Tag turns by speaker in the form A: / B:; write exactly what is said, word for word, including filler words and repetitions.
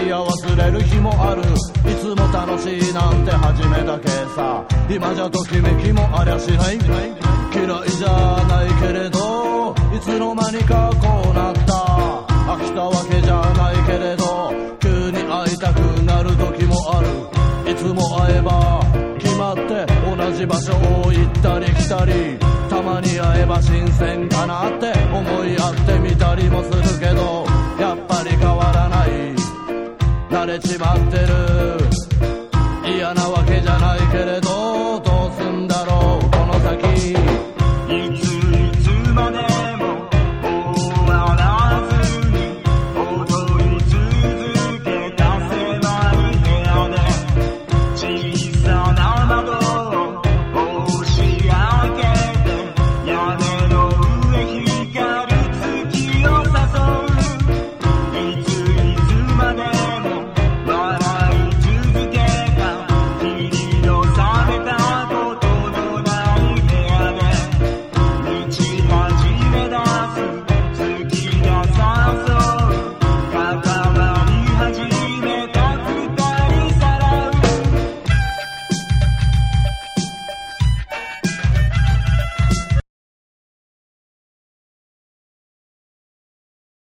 A: や忘れる日もある。いつも楽しいなんて始めたけさ、今じゃときめきもありゃしない。嫌いじゃないけれどいつの間にかこうなった。飽きたわけじゃないけれど急に会いたくなる時もある。いつも会えば決まって同じ場所を行ったり来たり、たまに会えば新鮮かなって思い合ってみたりもするけど、やっぱり変わらない、慣れちまってる。